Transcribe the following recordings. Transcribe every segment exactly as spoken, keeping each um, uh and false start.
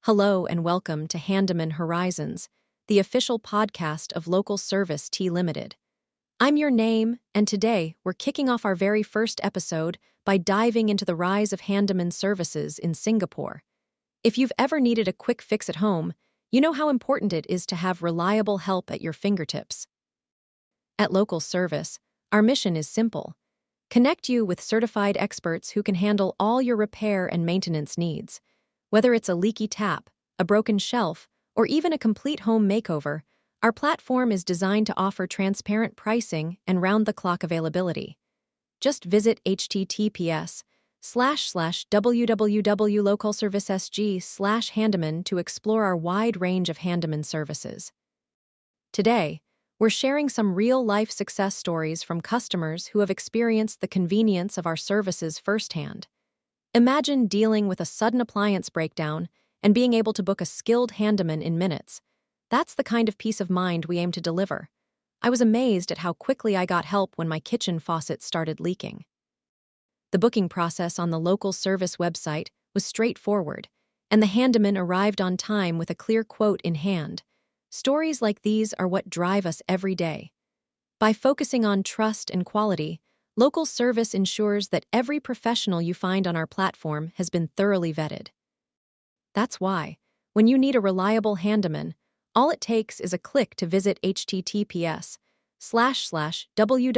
Hello and welcome to Handyman Horizons, the official podcast of Local Service T Limited. I'm your name, and today we're kicking off our very first episode by diving into the rise of handyman services in Singapore. If you've ever needed a quick fix at home, you know how important it is to have reliable help at your fingertips. At Local Service, our mission is simple: connect you with certified experts who can handle all your repair and maintenance needs. Whether it's a leaky tap, a broken shelf, or even a complete home makeover, our platform is designed to offer transparent pricing and round-the-clock availability. Just visit https slash slash www.localservicesg slash handyman to explore our wide range of handyman services. Today, we're sharing some real-life success stories from customers who have experienced the convenience of our services firsthand. Imagine dealing with a sudden appliance breakdown and being able to book a skilled handyman in minutes. That's the kind of peace of mind we aim to deliver. I was amazed at how quickly I got help when my kitchen faucet started leaking. The booking process on the Local Service website was straightforward, and the handyman arrived on time with a clear quote in hand. Stories like these are what drive us every day. By focusing on trust and quality, Local Service ensures that every professional you find on our platform has been thoroughly vetted. That's why, when you need a reliable handyman, all it takes is a click to visit https slash slash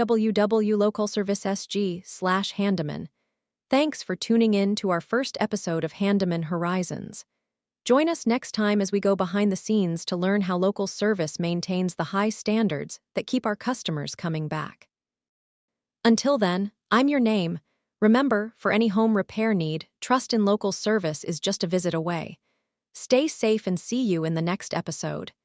www.localservicesg slash handyman. Thanks for tuning in to our first episode of Handyman Horizons. Join us next time as we go behind the scenes to learn how Local Service maintains the high standards that keep our customers coming back. Until then, I'm your name. Remember, for any home repair need, trust in Local Service is just a visit away. Stay safe and see you in the next episode.